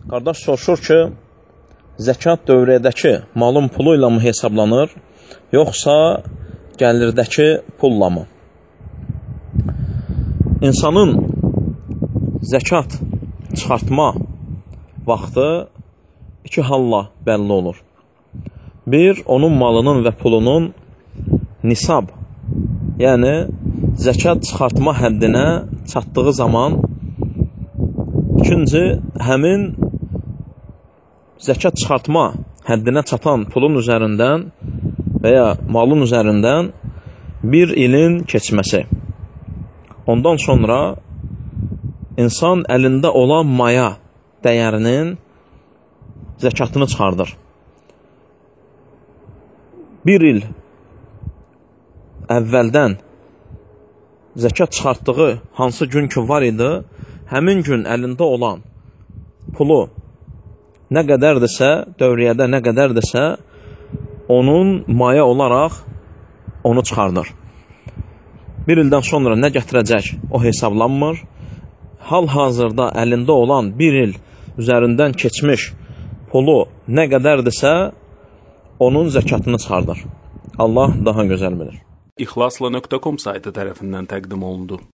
Qardaş soruşur ki, zəkat dövriyyədəki malın pulu ilə mi hesablanır, yoxsa gəlirdəki pulla mı? İnsanın zəkat çıxartma vaxtı iki halla bəlli olur. Bir, onun malının və pulunun nisab, yəni zəkat çıxartma həddinə çatdığı zaman. İkinci, həmin zəkat çıxartma həddinə çatan pulun üzərindən və ya malın üzərindən bir ilin keçməsi. Ondan sonra insan əlində olan maya dəyərinin zəkatını çıxardır. Bir il əvvəldən zəkat çıxartdığı hansı gün ki var idi, həmin gün əlində olan pulu nə qədərdirsə, dövriyyədə nə qədərdirsə, onun maya olaraq onu çıxardır. Bir ildən sonra nə gətirəcək, o hesablanmır. Hal-hazırda əlində olan bir il üzərindən keçmiş pulu nə qədərdirsə, onun zəkatını çıxardır. Allah daha gözəl bilir. İxlasla.com saytı tərəfindən təqdim olundu.